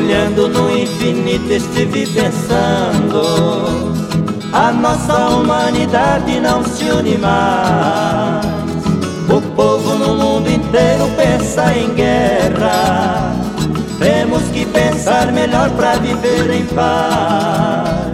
Olhando no infinito estive pensando, a nossa humanidade não se une mais. O povo no mundo inteiro pensa em guerra. Temos que pensar melhor para viver em paz.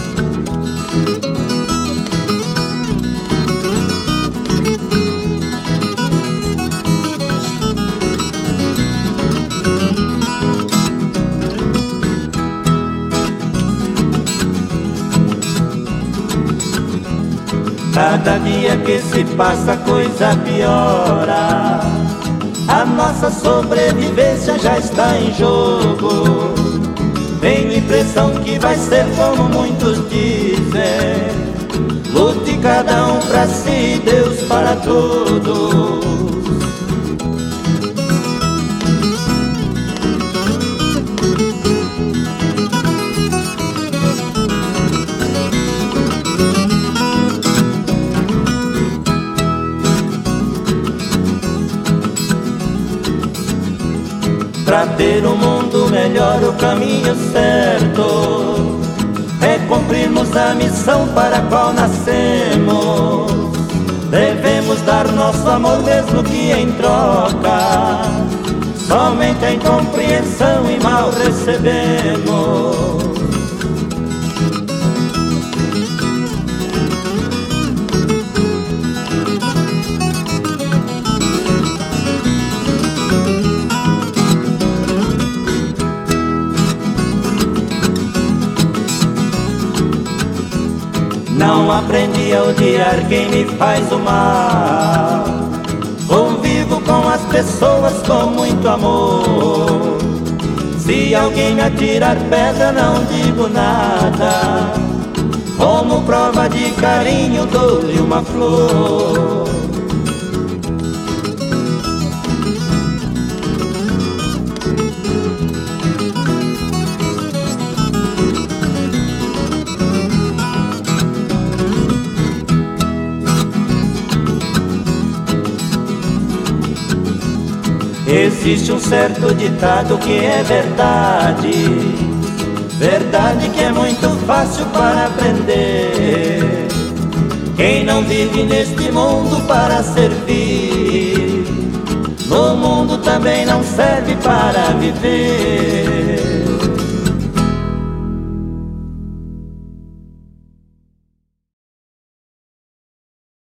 Cada dia que se passa a coisa piora. A nossa sobrevivência já está em jogo. Tenho impressão que vai ser como muitos dizem: lute cada um pra si, Deus para todos. Pra ter um mundo melhor, o caminho certo é cumprirmos a missão para a qual nascemos. Devemos dar nosso amor mesmo que em troca somente a incompreensão e mal recebemos. Não aprendi a odiar quem me faz o mal. Convivo com as pessoas com muito amor. Se alguém me atirar pedra, não digo nada. Como prova de carinho, dou-lhe uma flor. Existe um certo ditado que é verdade, verdade que é muito fácil para aprender. Quem não vive neste mundo para servir, no mundo também não serve para viver.